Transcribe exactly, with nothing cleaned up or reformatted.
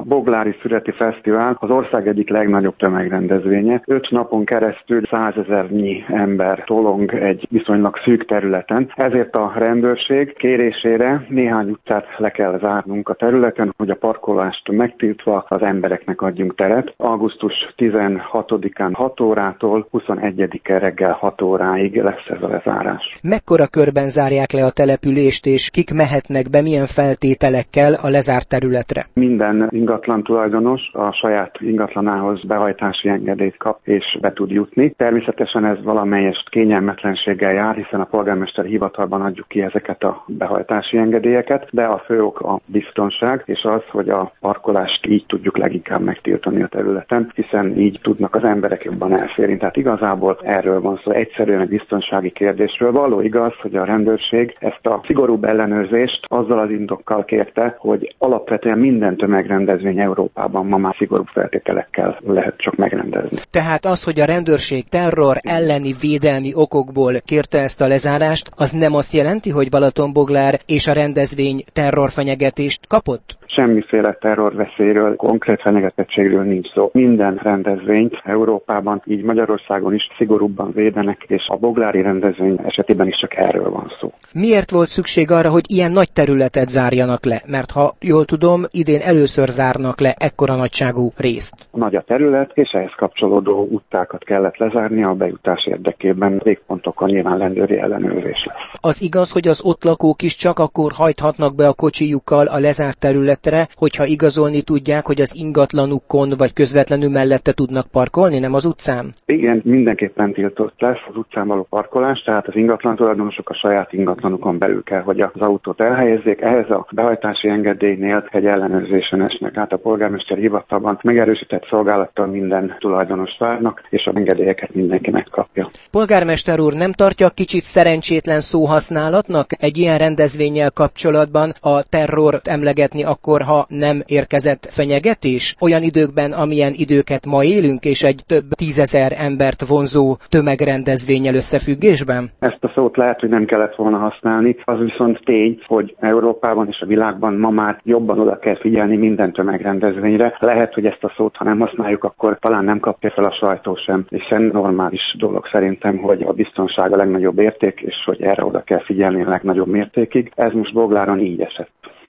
Boglári Szüreti Fesztivál az ország egyik legnagyobb tömegrendezvénye. Öt napon keresztül százezernyi ember tolong egy viszonylag szűk területen. Ezért a rendőrség kérésére néhány utcát le kell zárnunk a területen, hogy a parkolást megtiltva az embereknek adjunk teret. augusztus tizenhatodikán hat órától huszonegyedike reggel hat óráig lesz ez a lezárás. Mekkora körben zárják le a települést, és kik mehetnek be, milyen feltételekkel a lezárt területre? Minden ingatlan tulajdonos a saját ingatlanához behajtási engedélyt kap és be tud jutni. Természetesen ez valamelyest kényelmetlenséggel jár, hiszen a polgármester hivatalban adjuk ki ezeket a behajtási engedélyeket, de a fő ok a biztonság, és az, hogy a parkolást így tudjuk leginkább megtiltani a területen, hiszen így tudnak az emberek jobban elférni. Tehát igazából erről van szó, egyszerűen egy biztonsági kérdésről. Való igaz, hogy a rendőrség ezt a szigorúbb ellenőrzést azzal az indokkal kérte, hogy alapvetően minden tömegrendezvény Európában ma már szigorúbb feltételekkel lehet csak megrendezni. Tehát az, hogy a rendőrség terror elleni védelmi okokból kérte ezt a lezárást, az nem azt jelenti, hogy Balatonboglár és a rendezvény terrorfenyegetést kapott? Semmiféle terrorveszélyről, konkrét fenyegetettségről nincs szó. Minden rendezvényt Európában, így Magyarországon is szigorúbban védenek, és a boglári rendezvény esetében is csak erről van szó. Miért volt szükség arra, hogy ilyen nagy területet zárjanak le? Mert ha jól tudom, idén először zárnak le ekkora nagyságú részt. Nagy a terület, és ehhez kapcsolódó utcákat kellett lezárni a bejutás érdekében. Végpontokon nyilván rendőri ellenőrzés lesz. Az igaz, hogy az ott lakók is csak akkor hajthatnak be a kocsijukkal a lezárt területre, hogyha igazolni tudják, hogy az ingatlanukon vagy közvetlenül mellette tudnak parkolni, nem az utcán? Igen, mindenképpen tiltott lesz az utcán való parkolás, tehát az ingatlan tulajdonosok a saját ingatlanukon belül kell, hogy az autót elhelyezzék. Ehhez a behajtási engedélynél egy ellenőrzésen esnek át a polgármester hivatalban. Megerősített szolgálattal minden tulajdonos várnak, és a engedélyeket mindenki megkapja. Polgármester úr, nem tartja kicsit szerencsétlen szóhasználatnak egy ilyen rendezvénnyel kapcsolatban a terrort emlegetni akkor, ha nem érkezett fenyegetés? Olyan időkben, amilyen időket ma élünk, és egy több tízezer embert vonzó tömegrendezvénnyel összefüggésben? Ezt a szót lehet, hogy nem kellett volna használni, az viszont tény, hogy Európában és a világban ma már jobban oda kell figyelni minden tömegrendezvényre. Lehet, hogy ezt a szót, ha nem használjuk, akkor talán nem kapja fel a sajtó sem, hiszen normális dolog szerintem, hogy a biztonság a legnagyobb érték, és hogy erre oda kell figyelni a legnagyobb mértékig. Ez most Bogláron így esett.